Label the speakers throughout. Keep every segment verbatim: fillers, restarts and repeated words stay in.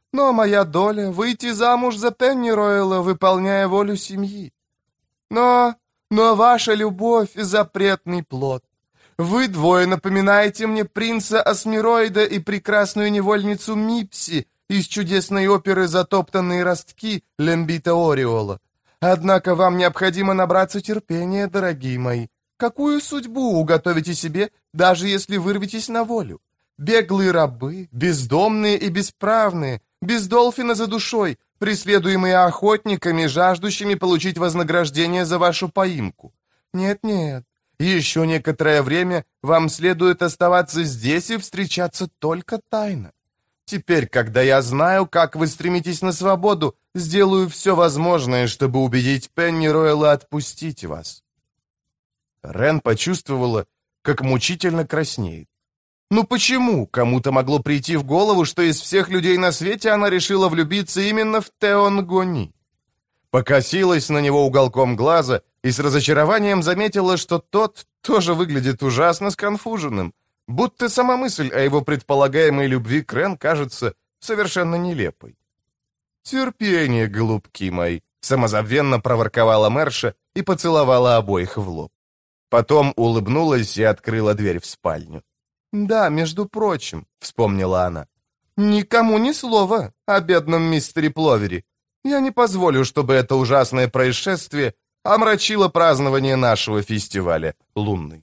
Speaker 1: Но моя доля — выйти замуж за Пеннирояла, выполняя волю семьи. Но, но ваша любовь — запретный плод. Вы двое напоминаете мне принца Асмироида и прекрасную невольницу Мипси из чудесной оперы «Затоптанные ростки» Лембита Ориола. Однако вам необходимо набраться терпения, дорогие мои. Какую судьбу уготовите себе, даже если вырветесь на волю? Беглые рабы, бездомные и бесправные, без Долфина за душой, преследуемые охотниками, жаждущими получить вознаграждение за вашу поимку. Нет-нет, еще некоторое время вам следует оставаться здесь и встречаться только тайно. Теперь, когда я знаю, как вы стремитесь на свободу, сделаю все возможное, чтобы убедить Пеннирояла отпустить вас». Рен почувствовала, как мучительно краснеет. Ну почему кому-то могло прийти в голову, что из всех людей на свете она решила влюбиться именно в Теонгони? Покосилась на него уголком глаза и с разочарованием заметила, что тот тоже выглядит ужасно сконфуженным, будто сама мысль о его предполагаемой любви к Рен кажется совершенно нелепой. «Терпение, голубки мои», — самозабвенно проворковала Мерша и поцеловала обоих в лоб. Потом улыбнулась и открыла дверь в спальню. «Да, между прочим», — вспомнила она, — «никому ни слова о бедном мистере Пловери. Я не позволю, чтобы это ужасное происшествие омрачило празднование нашего фестиваля лунный».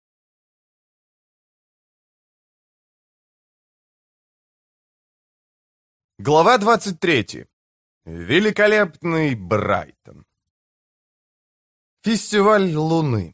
Speaker 1: Глава двадцать третья. Великолепный Брайтон. Фестиваль Луны.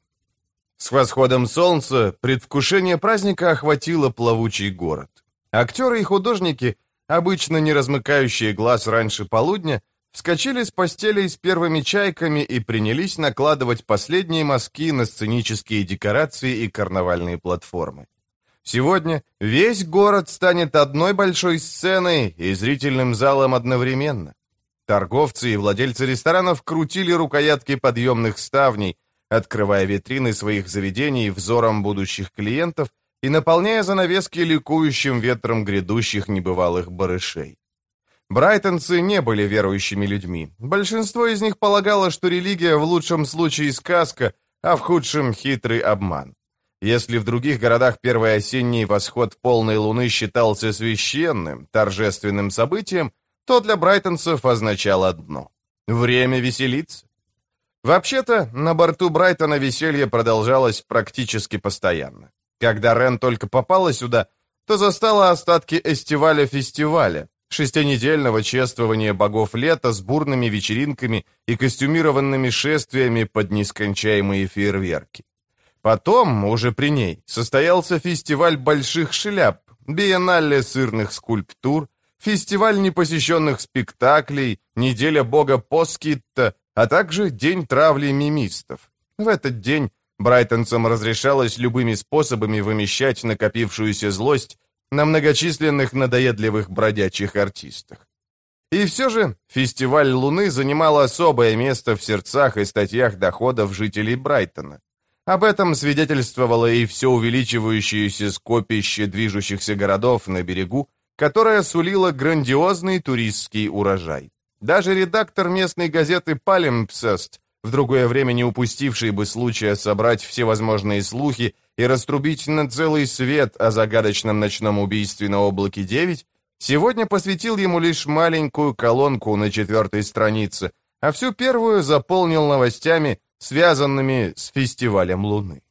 Speaker 1: С восходом солнца предвкушение праздника охватило плавучий город. Актеры и художники, обычно не размыкающие глаз раньше полудня, вскочили с постелей с первыми чайками и принялись накладывать последние мазки на сценические декорации и карнавальные платформы. Сегодня весь город станет одной большой сценой и зрительным залом одновременно. Торговцы и владельцы ресторанов крутили рукоятки подъемных ставней, открывая витрины своих заведений взором будущих клиентов и наполняя занавески ликующим ветром грядущих небывалых барышей. Брайтонцы не были верующими людьми. Большинство из них полагало, что религия в лучшем случае сказка, а в худшем хитрый обман. Если в других городах первый осенний восход полной луны считался священным, торжественным событием, то для брайтонцев означало одно — время веселиться. Вообще-то, на борту Брайтона веселье продолжалось практически постоянно. Когда Рен только попала сюда, то застала остатки эстиваля-фестиваля, шестинедельного чествования богов лета с бурными вечеринками и костюмированными шествиями под нескончаемые фейерверки. Потом, уже при ней, состоялся фестиваль больших шляп, биеннале сырных скульптур, фестиваль непосещенных спектаклей, неделя бога Поскитта, а также день травли мимистов. В этот день брайтонцам разрешалось любыми способами вымещать накопившуюся злость на многочисленных надоедливых бродячих артистах. И все же фестиваль Луны занимал особое место в сердцах и статьях доходов жителей Брайтона. Об этом свидетельствовало и все увеличивающееся скопище движущихся городов на берегу, которое сулило грандиозный туристский урожай. Даже редактор местной газеты «Палимпсест», в другое время не упустивший бы случая собрать всевозможные слухи и раструбить на целый свет о загадочном ночном убийстве на облаке девять, сегодня посвятил ему лишь маленькую колонку на четвертой странице, а всю первую заполнил новостями, связанными с фестивалем Луны.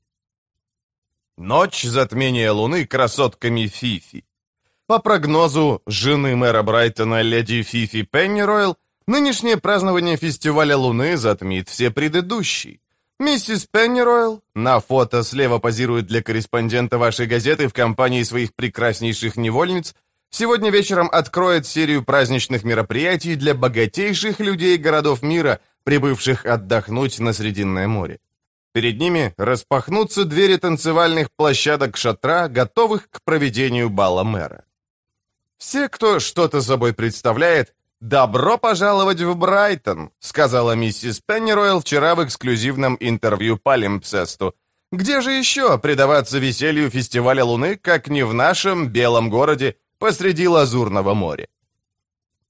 Speaker 1: Ночь затмения Луны красотками Фифи. По прогнозу жены мэра Брайтона леди Фифи Пенниройл, нынешнее празднование фестиваля Луны затмит все предыдущие. Миссис Пенниройл на фото слева позирует для корреспондента вашей газеты в компании своих прекраснейших невольниц, сегодня вечером откроет серию праздничных мероприятий для богатейших людей городов мира, прибывших отдохнуть на Срединное море. Перед ними распахнутся двери танцевальных площадок шатра, готовых к проведению бала мэра. Все, кто что-то собой представляет, «Добро пожаловать в Брайтон», сказала миссис Пенниройл вчера в эксклюзивном интервью Палимпсесту. «Где же еще предаваться веселью фестиваля Луны, как не в нашем белом городе посреди Лазурного моря?»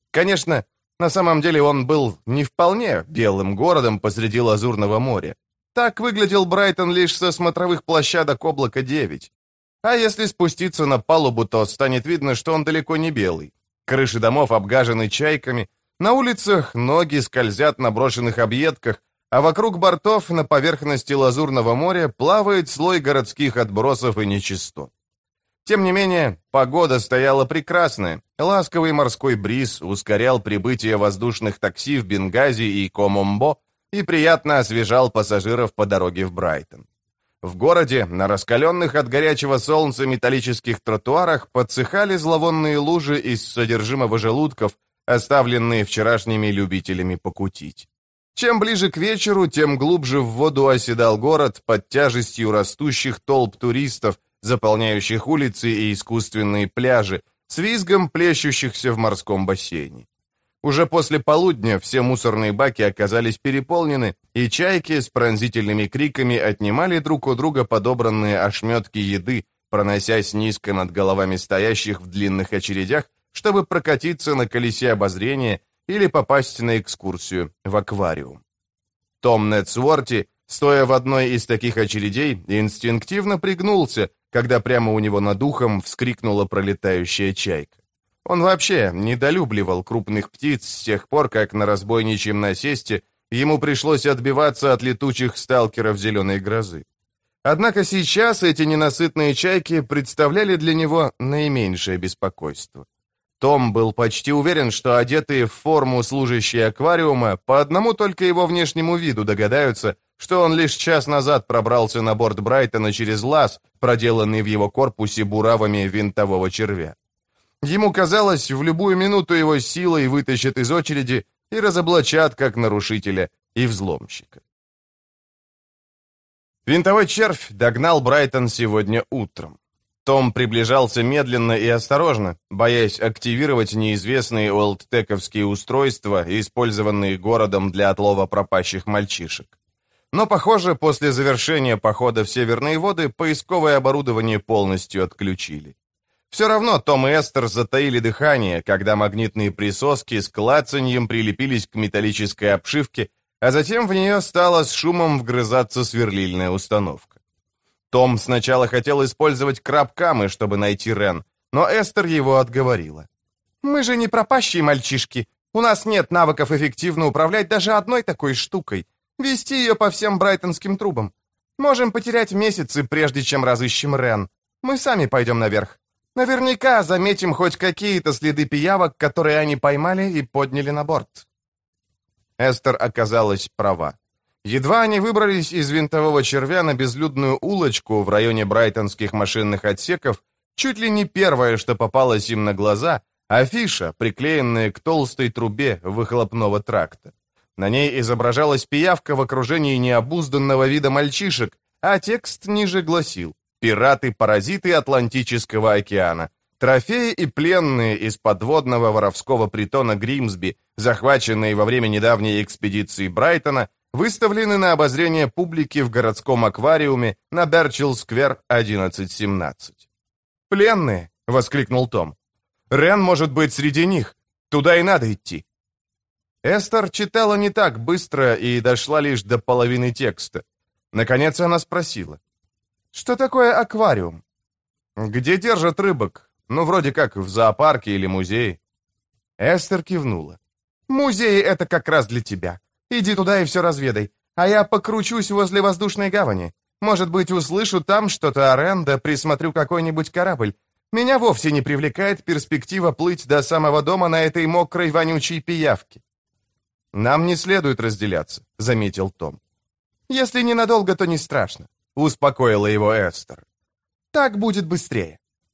Speaker 1: Конечно, на самом деле он был не вполне белым городом посреди Лазурного моря. Так выглядел Брайтон лишь со смотровых площадок облака девять. А если спуститься на палубу, то станет видно, что он далеко не белый. Крыши домов обгажены чайками, на улицах ноги скользят на брошенных объедках, а вокруг бортов на поверхности Лазурного моря плавает слой городских отбросов и нечистот. Тем не менее, погода стояла прекрасная, ласковый морской бриз ускорял прибытие воздушных такси в Бенгази и Комомбо и приятно освежал пассажиров по дороге в Брайтон. В городе, на раскаленных от горячего солнца металлических тротуарах, подсыхали зловонные лужи из содержимого желудков, оставленные вчерашними любителями покутить. Чем ближе к вечеру, тем глубже в воду оседал город под тяжестью растущих толп туристов, заполняющих улицы и искусственные пляжи, с визгом плещущихся в морском бассейне. Уже после полудня все мусорные баки оказались переполнены, и чайки с пронзительными криками отнимали друг у друга подобранные ошметки еды, проносясь низко над головами стоящих в длинных очередях, чтобы прокатиться на колесе обозрения или попасть на экскурсию в аквариум. Том Нетсворти, стоя в одной из таких очередей, инстинктивно пригнулся, когда прямо у него над ухом вскрикнула пролетающая чайка. Он вообще недолюбливал крупных птиц с тех пор, как на разбойничьем насесте ему пришлось отбиваться от летучих сталкеров зеленой грозы. Однако сейчас эти ненасытные чайки представляли для него наименьшее беспокойство. Том был почти уверен, что одетые в форму служащие аквариума по одному только его внешнему виду догадаются, что он лишь час назад пробрался на борт Брайтона через лаз, проделанный в его корпусе буравами винтового червя. Ему казалось, в любую минуту его силой вытащат из очереди и разоблачат как нарушителя и взломщика. Винтовой червь догнал Брайтон сегодня утром. Том приближался медленно и осторожно, боясь активировать неизвестные олдтековские устройства, использованные городом для отлова пропащих мальчишек. Но, похоже, после завершения похода в Северные воды поисковое оборудование полностью отключили. Все равно Том и Эстер затаили дыхание, когда магнитные присоски с клацаньем прилепились к металлической обшивке, а затем в нее стала с шумом вгрызаться сверлильная установка. Том сначала хотел использовать краб-камы, чтобы найти Рен, но Эстер его отговорила. «Мы же не пропащие мальчишки. У нас нет навыков эффективно управлять даже одной такой штукой. Вести ее по всем брайтонским трубам. Можем потерять месяцы, прежде чем разыщем Рен. Мы сами пойдем наверх. Наверняка заметим хоть какие-то следы пиявок, которые они поймали и подняли на борт». Эстер оказалась права. Едва они выбрались из винтового червя на безлюдную улочку в районе брайтонских машинных отсеков, чуть ли не первое, что попалось им на глаза, афиша, приклеенная к толстой трубе выхлопного тракта. На ней изображалась пиявка в окружении необузданного вида мальчишек, а текст ниже гласил: «Пираты-паразиты Атлантического океана. Трофеи и пленные из подводного воровского притона Гримсби, захваченные во время недавней экспедиции Брайтона, выставлены на обозрение публики в городском аквариуме на Берчилл-сквер одиннадцать семнадцать». «Пленные!» — воскликнул Том. «Рен может быть среди них. Туда и надо идти». Эстер читала не так быстро и дошла лишь до половины текста. Наконец она спросила: «Что такое аквариум?» «Где держат рыбок? Ну, вроде как в зоопарке или музее». Эстер кивнула. «Музей — это как раз для тебя. Иди туда и все разведай, а я покручусь возле воздушной гавани. Может быть, услышу там что-то о Рен, да присмотрю какой-нибудь корабль. Меня вовсе не привлекает перспектива плыть до самого дома на этой мокрой вонючей пиявке». «Нам не следует разделяться», — заметил Том. «Если ненадолго, то не страшно», — успокоила его Эстер. «Так будет быстрее».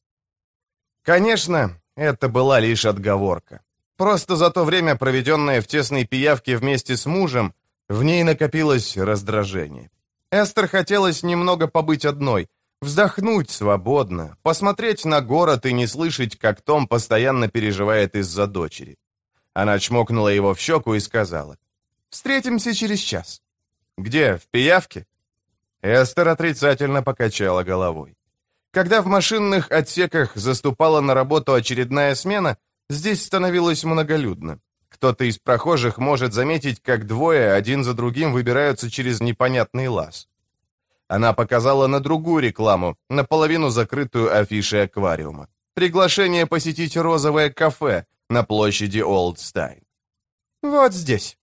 Speaker 1: Конечно, это была лишь отговорка. Просто за то время, проведенное в тесной пиявке вместе с мужем, в ней накопилось раздражение. Эстер хотелось немного побыть одной, вздохнуть свободно, посмотреть на город и не слышать, как Том постоянно переживает из-за дочери. Она чмокнула его в щеку и сказала: «Встретимся через час». «Где, в пиявке?» Эстер отрицательно покачала головой. Когда в машинных отсеках заступала на работу очередная смена, Здесь становилось многолюдно. Кто-то из прохожих может заметить, как двое один за другим выбираются через непонятный лаз. Она показала на другую рекламу, наполовину закрытую афишей аквариума. Приглашение посетить розовое кафе на площади Олдстайн. «Вот здесь».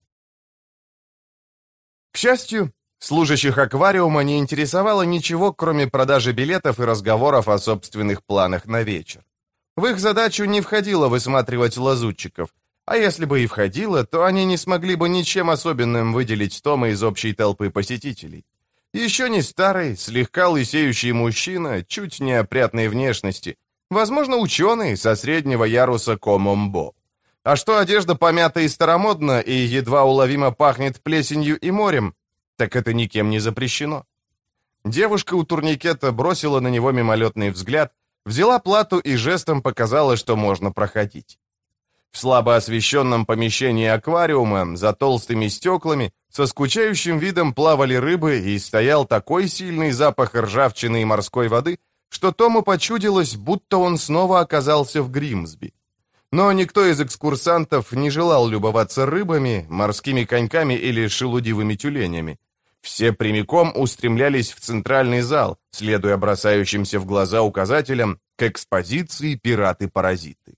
Speaker 1: К счастью, служащих аквариума не интересовало ничего, кроме продажи билетов и разговоров о собственных планах на вечер. В их задачу не входило высматривать лазутчиков, а если бы и входило, то они не смогли бы ничем особенным выделить Тома из общей толпы посетителей. Еще не старый, слегка лысеющий мужчина, чуть неопрятной внешности, возможно, ученый со среднего яруса Комомбо. А что одежда помята и старомодна, и едва уловимо пахнет плесенью и морем, так это никем не запрещено. Девушка у турникета бросила на него мимолетный взгляд, взяла плату и жестом показала, что можно проходить. В слабо освещенном помещении аквариума, за толстыми стеклами, со скучающим видом плавали рыбы, и стоял такой сильный запах ржавчины и морской воды, что Тому почудилось, будто он снова оказался в Гримсби. Но никто из экскурсантов не желал любоваться рыбами, морскими коньками или шелудивыми тюленями. Все прямиком устремлялись в центральный зал, следуя бросающимся в глаза указателям к экспозиции «Пираты-паразиты».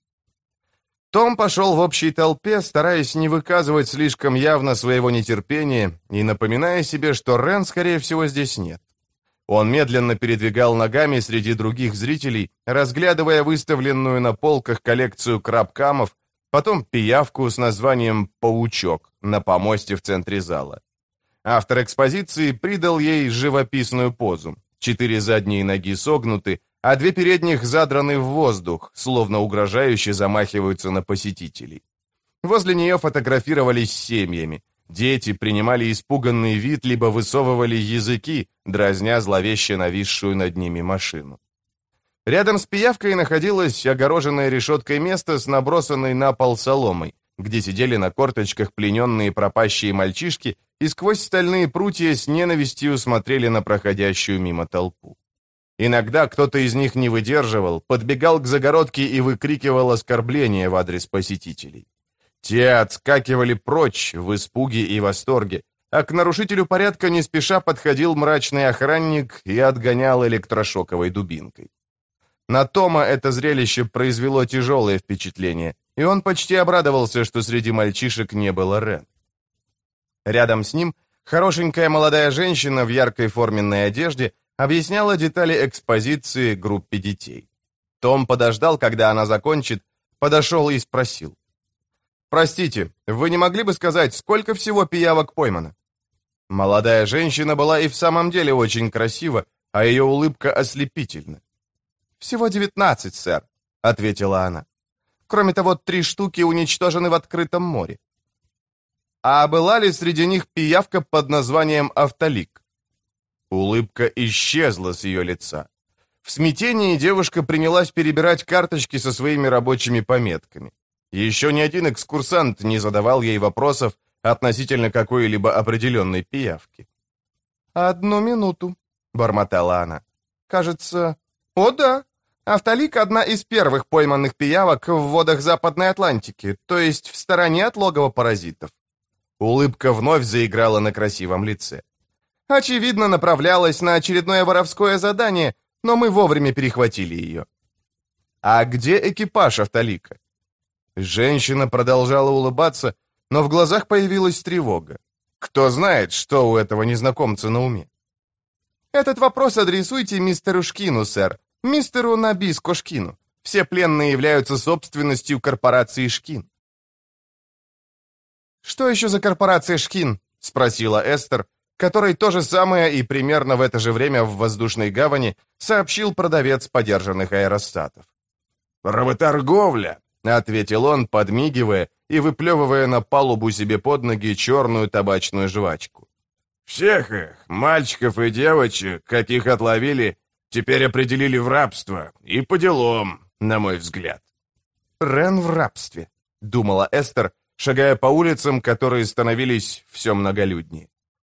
Speaker 1: Том пошел в общей толпе, стараясь не выказывать слишком явно своего нетерпения и напоминая себе, что Рен, скорее всего, здесь нет. Он медленно передвигал ногами среди других зрителей, разглядывая выставленную на полках коллекцию крабкамов, потом пиявку с названием «Паучок» на помосте в центре зала. Автор экспозиции придал ей живописную позу. Четыре задние ноги согнуты, а две передних задраны в воздух, словно угрожающе замахиваются на посетителей. Возле нее фотографировались с семьями. Дети принимали испуганный вид, либо высовывали языки, дразня зловеще нависшую над ними машину. Рядом с пиявкой находилось огороженное решеткой место с набросанной на пол соломой, где сидели на корточках плененные пропащие мальчишки и сквозь стальные прутья с ненавистью смотрели на проходящую мимо толпу. Иногда кто-то из них не выдерживал, подбегал к загородке и выкрикивал оскорбления в адрес посетителей. Те отскакивали прочь в испуге и восторге, а к нарушителю порядка не спеша подходил мрачный охранник и отгонял электрошоковой дубинкой. На Тома это зрелище произвело тяжелое впечатление, и он почти обрадовался, что среди мальчишек не было Рен. Рядом с ним хорошенькая молодая женщина в яркой форменной одежде объясняла детали экспозиции группе детей. Том подождал, когда она закончит, подошел и спросил. «Простите, вы не могли бы сказать, сколько всего пиявок поймано?» Молодая женщина была и в самом деле очень красива, а ее улыбка ослепительна. «Всего девятнадцать, сэр», — ответила она. «Кроме того, три штуки уничтожены в открытом море». «А была ли среди них пиявка под названием Автолик?» Улыбка исчезла с ее лица. В смятении девушка принялась перебирать карточки со своими рабочими пометками. Еще ни один экскурсант не задавал ей вопросов относительно какой-либо определенной пиявки. «Одну минуту», — бормотала она. «Кажется... О, да! Автолик — одна из первых пойманных пиявок в водах Западной Атлантики, то есть в стороне от логова паразитов». Улыбка вновь заиграла на красивом лице. «Очевидно, направлялась на очередное воровское задание, но мы вовремя перехватили ее». «А где экипаж Автолика?» Женщина продолжала улыбаться, но в глазах появилась тревога. Кто знает, что у этого незнакомца на уме? «Этот вопрос адресуйте мистеру Шкину, сэр, мистеру Набиско Шкину. Все пленные являются собственностью корпорации Шкин». «Что еще за корпорация Шкин?» — спросила Эстер, которой то же самое и примерно в это же время в воздушной гавани сообщил продавец подержанных аэростатов. «Работорговля», — ответил он, подмигивая и выплевывая на палубу себе под ноги черную табачную жвачку. «Всех их, мальчиков и девочек, каких отловили, теперь определили в рабство, и по делам, на мой взгляд». «Рен в рабстве», — думала Эстер, шагая по улицам, которые становились все многолюднее.